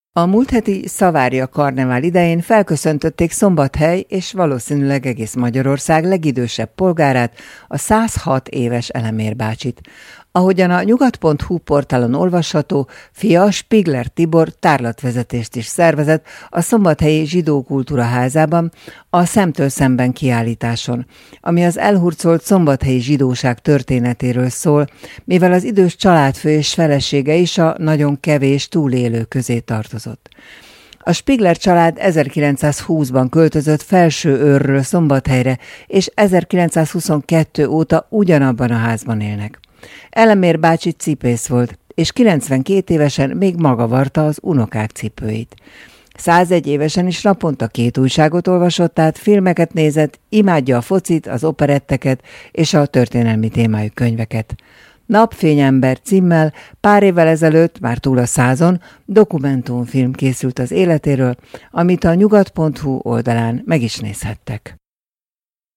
A múlt heti Szavária karnevál idején felköszöntötték Szombathely és valószínűleg egész Magyarország legidősebb polgárát, a 106 éves Elemér bácsit. Ahogyan a nyugat.hu portálon olvasható, fia Spigler Tibor tárlatvezetést is szervezett a Szombathelyi Zsidó Kultúra Házában a Szemtől szemben kiállításon, ami az elhurcolt szombathelyi zsidóság történetéről szól, mivel az idős családfő és felesége is a nagyon kevés túlélő közé tartozott. A Spigler család 1920-ban költözött Felsőőrről Szombathelyre, és 1922 óta ugyanabban a házban élnek. Elemér bácsi cipész volt, és 92 évesen még maga varta az unokák cipőit. 101 évesen is naponta 2 újságot olvasott át, filmeket nézett, imádja a focit, az operetteket és a történelmi témájú könyveket. Napfényember címmel pár évvel ezelőtt, már túl a 100-on, dokumentumfilm készült az életéről, amit a nyugat.hu oldalán meg is nézhettek.